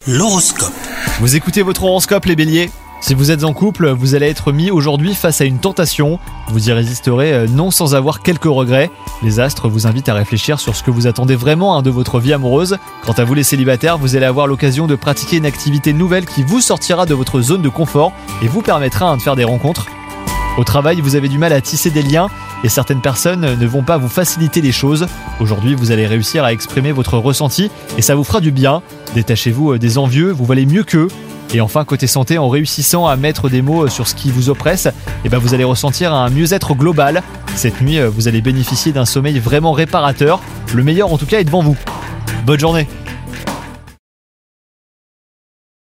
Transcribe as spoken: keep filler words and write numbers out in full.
L'horoscope. Vous écoutez votre horoscope les béliers ? Si vous êtes en couple, vous allez être mis aujourd'hui face à une tentation. Vous y résisterez non sans avoir quelques regrets. Les astres vous invitent à réfléchir sur ce que vous attendez vraiment hein, de votre vie amoureuse. Quant à vous les célibataires, vous allez avoir l'occasion de pratiquer une activité nouvelle qui vous sortira de votre zone de confort et vous permettra hein, de faire des rencontres. Au travail, vous avez du mal à tisser des liens et certaines personnes ne vont pas vous faciliter les choses. Aujourd'hui, vous allez réussir à exprimer votre ressenti et ça vous fera du bien. Détachez-vous des envieux, vous valez mieux qu'eux. Et enfin, côté santé, en réussissant à mettre des mots sur ce qui vous oppresse, eh ben vous allez ressentir un mieux-être global. Cette nuit, vous allez bénéficier d'un sommeil vraiment réparateur. Le meilleur en tout cas est devant vous. Bonne journée!